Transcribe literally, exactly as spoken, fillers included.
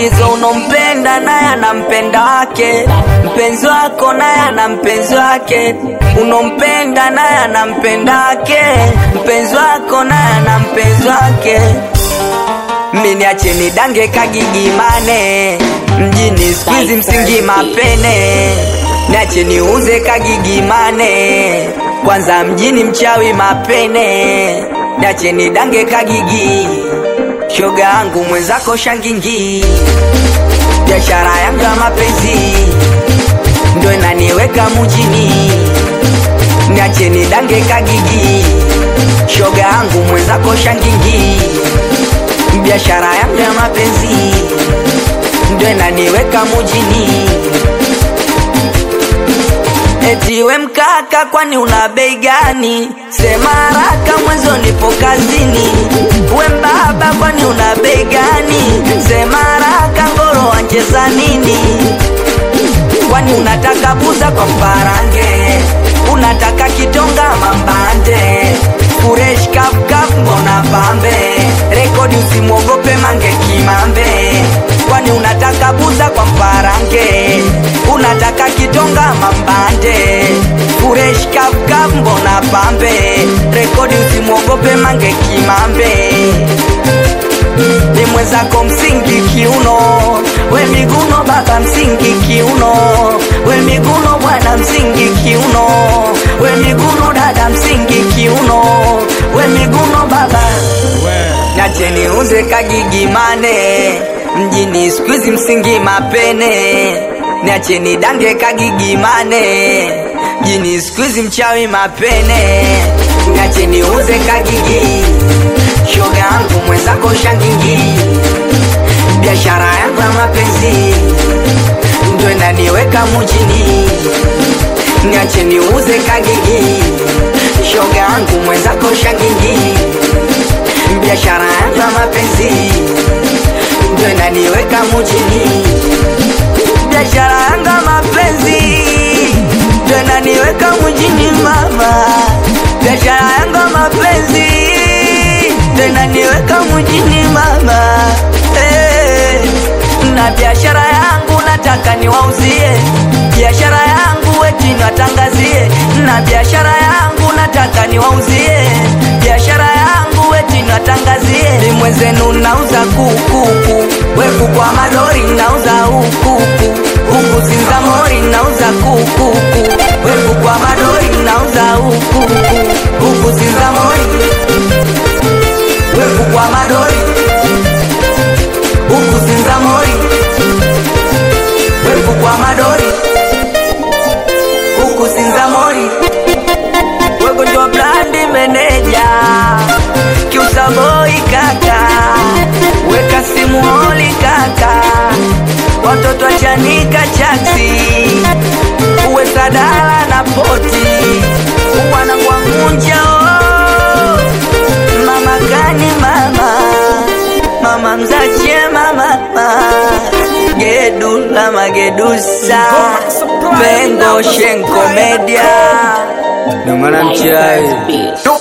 tatizo unompenda naye anampenda wake, mpenzi wako naye ana mpenzi wake. Unompenda naye anampenda wake, mpenzi wako naye ana mpenzi wake. Mimi niache nidange kagigimane, mjini squeeze msingi mapene. Niache niuze kagigimane, kwanza mjini mchawi mapene. Niache nidange kagigi, shoga yangu mwenzako shangingi. Biashara yangu ya mapenzi ndio inaniweka mjini. Niache nidange kagigi, shoga yangu mwenzako shangingi. Biashara yangu ya mapenzi ndio inaniweka mjini. Eti we mkaka kwani una bei gani? Sema haraka mwanzo nipo kazini. We mbaba kwani una bei gani? Sema haraka ngoro wancheza nini? Kwani unataka buza kwa mparange? Unataka kitonga mambande? Kuresh kap kap mbona pambe? Rekodi usimwogope mange kimambe. Kwani unataka buza kwa mparange? Unataka kitonga mambande? Kuresh kap kap mbona pambe? Rekodi usimwogope mange kimambe. Ni mwenzako msingi kiuno, we miguno baba msingi kiuno. We miguno bwana msingi kiuno, we miguno dada msingi kiuno. We miguno baba, niache niuze kagigimane, mjini squeeze msingi mapene. Niache nidange kagigimane, mjini squeeze mchawi mapene. Niache niuze kagigi, shoga yangu mwenzako shangingi. Biashara yangu ya mapenzi ndio inaniweka mjini. Niache niuze kagigi, shoga yangu mwenzako shangingi. Biashara yangu ya mapenzi ndio inaniweka mjini. Biashara yangu ya mapenzi ndio inaniweka mjini mama. Biashara yangu ya mapenzi ndio inaniweka mjini mama. Hey, na biashara yangu nataka niwauzie. Biashara yangu eti niwatangazie. Na biashara yangu nataka niwauzie. Biashara yangu eti niwatangazie. Ni mwenzenu nauza kuku, weku kwa malori nauza huku. Huku Sinza mori nauza kuku, weku kwa malori nauza huku. Huku Sinza mori, weku kwa malori. Huku Sinza mori, weku kwa madori. Huku Sinza mori, weku ndio brand manager. Kiusa boy kaka, weka simu holi kaka. Watoto achanika chaksi, uwe sadala na poti. Uwana kwa ngunja oh. Mama gani mama, mama mzache mama. Gedu la magedusa, Bengo Shenko Media. Numana mchai.